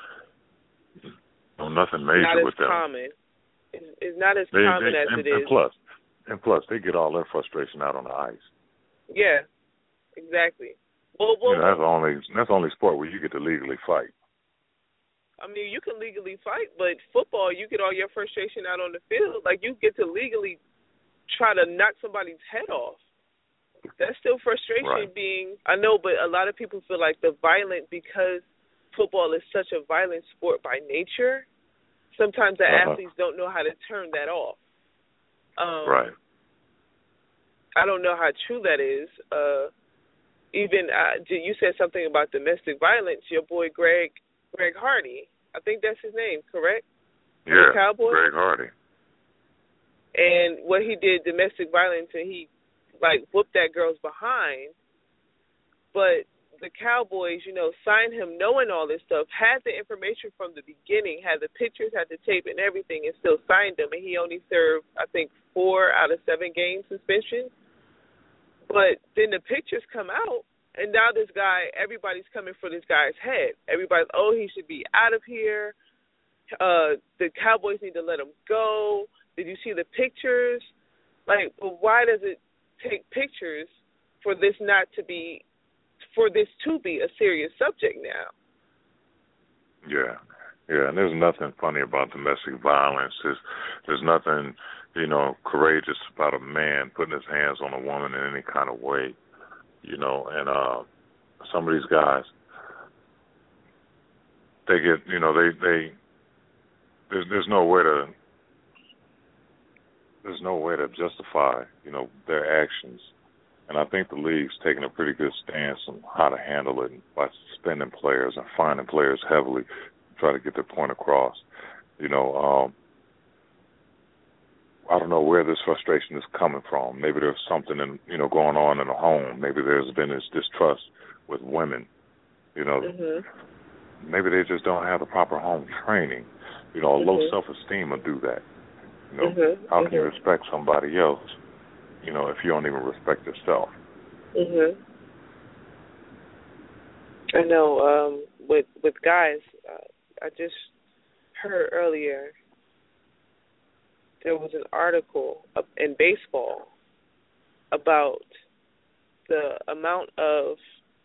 no, nothing major not with as them. Common. It's, it's not as they, common they, as and, it is. And plus, and plus, they get all their frustration out on the ice. Yeah, exactly. Well, well, you know, that's the only that's the only sport where you get to legally fight. I mean, you can legally fight, but football, you get all your frustration out on the field. Like, you get to legally try to knock somebody's head off. That's still frustration right. being, I know, but a lot of people feel like the violent, because football is such a violent sport by nature, sometimes the uh-huh. athletes don't know how to turn that off. Um, right. I don't know how true that is. Uh, even, uh, you said something about domestic violence. Your boy Greg, Greg Hardy, I think that's his name, correct? Yeah, the Cowboy? Greg Hardy. And what he did, domestic violence, and he, like, whooped that girl's behind. But the Cowboys, you know, signed him knowing all this stuff, had the information from the beginning, had the pictures, had the tape and everything, and still signed him. And he only served, I think, four out of seven game suspension. But then the pictures come out, and now this guy, everybody's coming for this guy's head. Everybody's, oh, he should be out of here. Uh, the Cowboys need to let him go. Did you see the pictures? Like, well, why does it take pictures for this not to be, for this to be a serious subject now? Yeah, yeah, and there's nothing funny about domestic violence. There's, there's nothing, you know, courageous about a man putting his hands on a woman in any kind of way, you know, and uh, some of these guys, they get, you know, they, they, there's, there's no way to, There's no way to justify, you know, their actions. And I think the league's taking a pretty good stance on how to handle it by suspending players and fining players heavily to try to get their point across. You know, um, I don't know where this frustration is coming from. Maybe there's something, in, you know, going on in the home. Maybe there's been this distrust with women. You know, mm-hmm. maybe they just don't have the proper home training. You know, mm-hmm. low self-esteem will do that. You know, mm-hmm. how can mm-hmm. you respect somebody else, you know, if you don't even respect yourself? Mhm. I know. Um, with with guys, uh, I just heard earlier there was an article in baseball about the amount of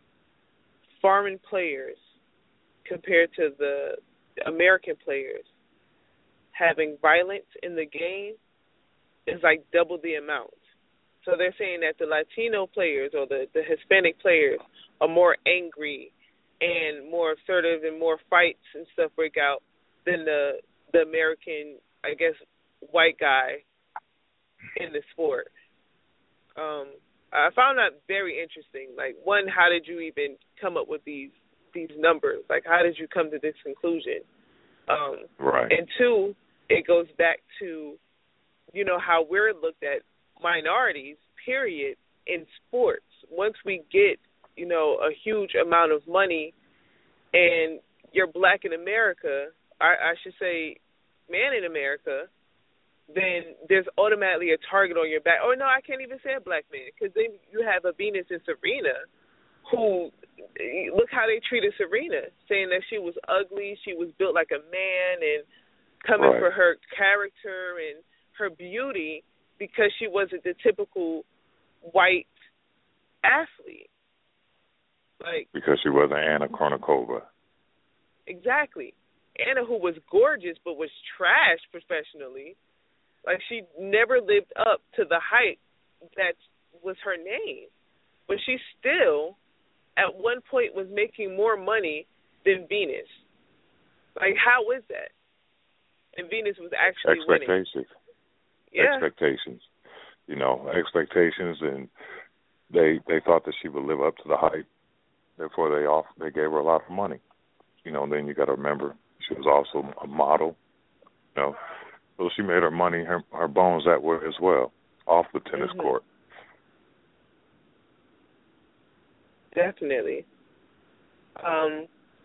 foreign players compared to the American players having violence in the game is like double the amount. So they're saying that the Latino players or the, the Hispanic players are more angry and more assertive and more fights and stuff break out than the the American, I guess, white guy in the sport. Um, I found that very interesting. Like, one, how did you even come up with these these numbers? Like, how did you come to this conclusion? Um, right. And two, it goes back to, you know, how we're looked at minorities, period, in sports. Once we get, you know, a huge amount of money and you're black in America, I, I should say man in America, then there's automatically a target on your back. Or no, I can't even say a black man, because then you have a Venus and Serena who, look how they treated Serena, saying that she was ugly, she was built like a man, and coming right. for her character and her beauty because she wasn't the typical white athlete. Like, because she wasn't Anna Kournikova. Exactly. Anna, who was gorgeous but was trashed professionally. Like, she never lived up to the height that was her name. But she still, at one point, was making more money than Venus. Like, how is that? And Venus was actually Expectations. winning. Yeah. Expectations. You know, expectations, and they they thought that she would live up to the hype. Therefore, they off they gave her a lot of money. You know, and then you got to remember she was also a model. You know, so she made her money, her her bones that way as well, off the tennis mm-hmm. court. Definitely. Um.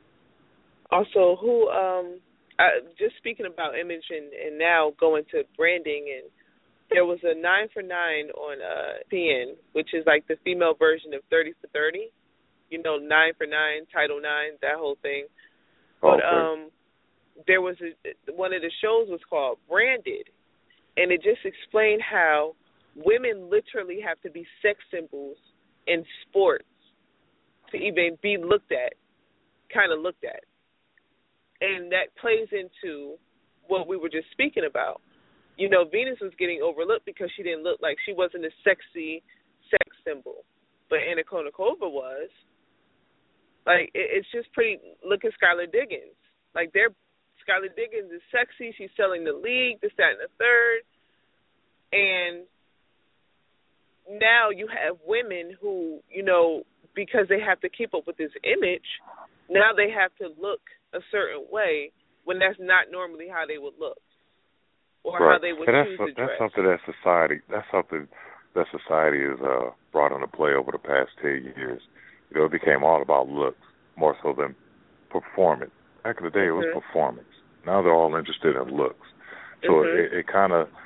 Also, who um, I, just speaking about image and, and now going to branding, and there was a nine for nine on uh, P N, which is like the female version of thirty for thirty. You know, nine for nine, Title nine, that whole thing. But okay. um, there was a, one of the shows was called Branded, and it just explained how women literally have to be sex symbols in sports to even be looked at, kind of looked at. And that plays into what we were just speaking about. You know, Venus was getting overlooked because she didn't look like, she wasn't a sexy sex symbol. But Anna Kournikova was. Like, it, it's just pretty, look at Skylar Diggins. Like, they're, Skylar Diggins is sexy, she's selling the league, this, that, and the third. And now you have women who, you know, because they have to keep up with this image, now they have to look a certain way when that's not normally how they would look or right. how they would and that's, choose to that's dress. That's something that society, that's something that society has uh, brought into play over the past ten years. You know, it became all about looks more so than performance. Back in the day, mm-hmm. it was performance. Now they're all interested in looks. So mm-hmm. it, it kind of,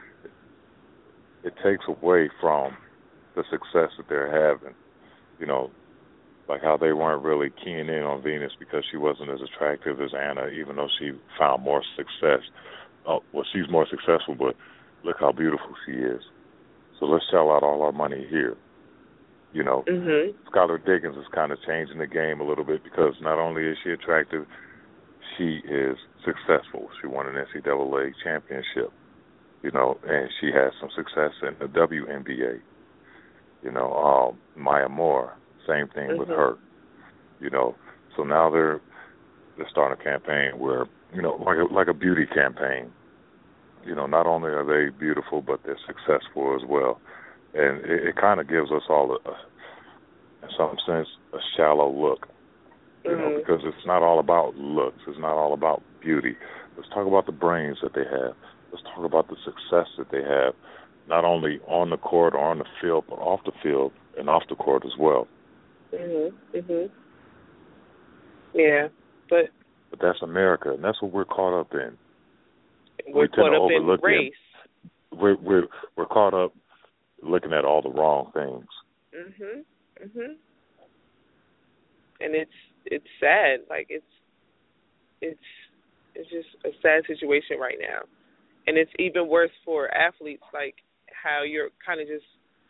it takes away from the success that they're having. You know, like how they weren't really keying in on Venus because she wasn't as attractive as Anna, even though she found more success. Oh, well, she's more successful, but look how beautiful she is. So let's sell out all our money here. You know, mm-hmm. Skylar Diggins is kind of changing the game a little bit because not only is she attractive, she is successful. She won an N C double A championship, you know, and she has some success in the W N B A. You know, um, Maya Moore, same thing mm-hmm. with her. You know, so now they're they're starting a campaign where, you know, like a, like a beauty campaign. You know, not only are they beautiful, but they're successful as well. And it, it kind of gives us all, a, a, in some sense, a shallow look, you mm-hmm. know, because it's not all about looks. It's not all about beauty. Let's talk about the brains that they have. Let's talk about the success that they have, not only on the court or on the field, but off the field and off the court as well. Mhm. Mhm. Yeah, but but that's America, and that's what we're caught up in. We're we caught up in race. We're we're we're caught up looking at all the wrong things. Mhm. Mhm. And it's it's sad. Like it's it's it's just a sad situation right now, and it's even worse for athletes. Like how you're kind of just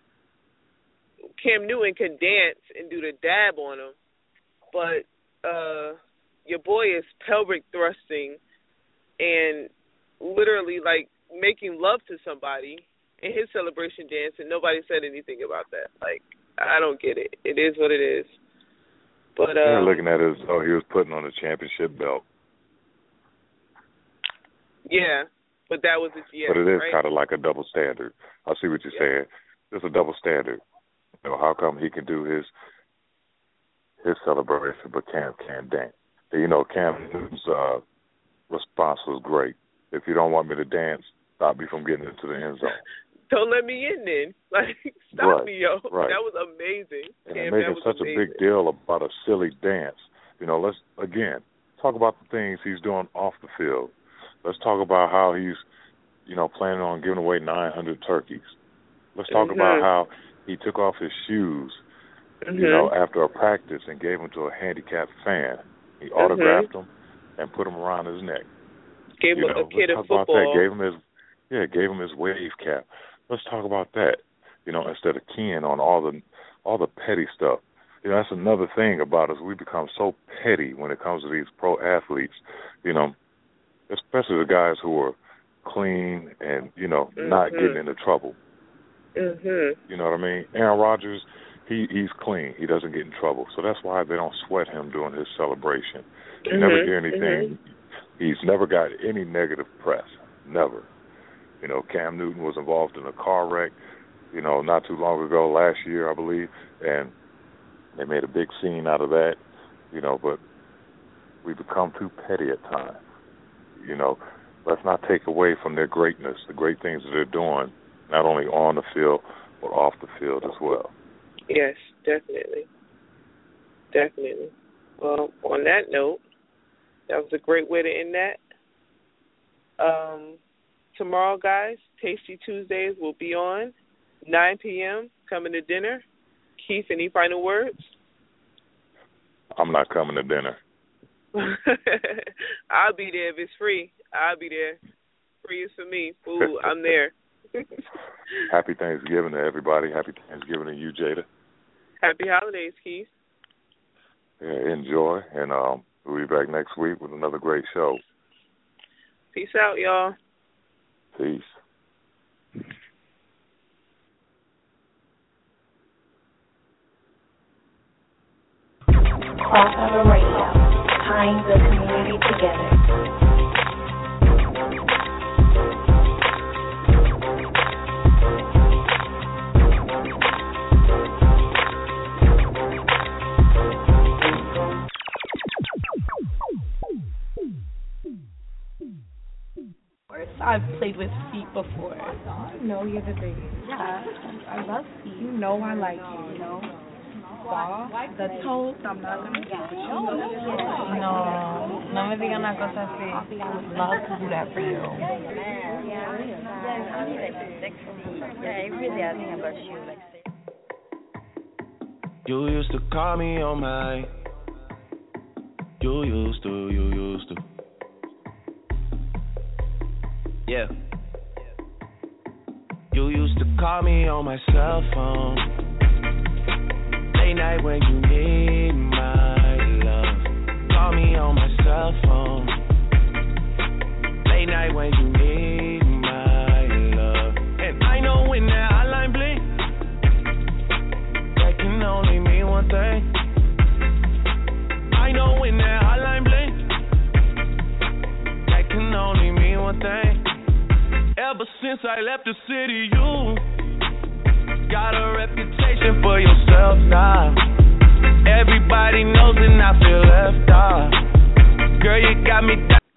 Cam Newton can dance and do the dab on him, but uh, your boy is pelvic thrusting and literally like making love to somebody in his celebration dance, and nobody said anything about that. Like, I don't get it. It is what it is. But uh, they're looking at it as though he was putting on a championship belt. Yeah, but that was his yeah. But it is right? kind of like a double standard. I see what you're yeah. saying. It's a double standard. You know, how come he can do his his celebration, but Cam can't dance? You know, Cam Newton's uh, response was great. If you don't want me to dance, stop me from getting into the end zone. Don't let me in then. Like, stop right, me, yo. Right. That was amazing. And Cam, making such amazing. a big deal about a silly dance. You know, let's, again, talk about the things he's doing off the field. Let's talk about how he's, you know, planning on giving away nine hundred turkeys. Let's talk mm-hmm. about how he took off his shoes, mm-hmm. you know, after a practice and gave them to a handicapped fan. He autographed mm-hmm. them and put them around his neck. Gave you a, know, a kid let's a talk football. about that. Gave him his, yeah, gave him his wave cap. Let's talk about that. You know, instead of keying on all the all the petty stuff. You know, that's another thing about us. We become so petty when it comes to these pro athletes. You know, especially the guys who are clean and you know mm-hmm. not getting into trouble. Mm-hmm. You know what I mean? Aaron Rodgers, he he's clean. He doesn't get in trouble. So that's why they don't sweat him during his celebration. You mm-hmm. never hear anything. Mm-hmm. He's never got any negative press. Never. You know, Cam Newton was involved in a car wreck, you know, not too long ago, last year, I believe, and they made a big scene out of that, you know, but we become too petty at times. You know, let's not take away from their greatness, the great things that they're doing, not only on the field, but off the field as well. Yes, definitely. Definitely. Well, on that note, that was a great way to end that. Um, tomorrow, guys, Tasty Tuesdays will be on, nine p.m., coming to dinner. Keith, any final words? I'm not coming to dinner. I'll be there if it's free. I'll be there. Free is for me. Food, I'm there. Happy Thanksgiving to everybody. Happy Thanksgiving to you, Jada. Happy holidays, Keith. Yeah, enjoy, and um, we'll be back next week with another great show. Peace out, y'all. Peace. Crossover Radio, tying the community together. I've played with feet before. You know you're the biggest. Yeah, I love feet. You know I like you, you know. Saw the toes, I'm not going to get it. No, no me digan una cosa así. Love to do that for you. You used to call me on my. You used to, you used to. Yeah. You used to call me on my cell phone. Late night when you need my love. Call me on my cell phone. Late night when you need my love. And I know when that hotline blink, that can only mean one thing. I know when that hotline blink, that can only mean one thing. Ever since I left the city, you got a reputation for yourself now. Everybody knows and I feel left out. Girl, you got me down.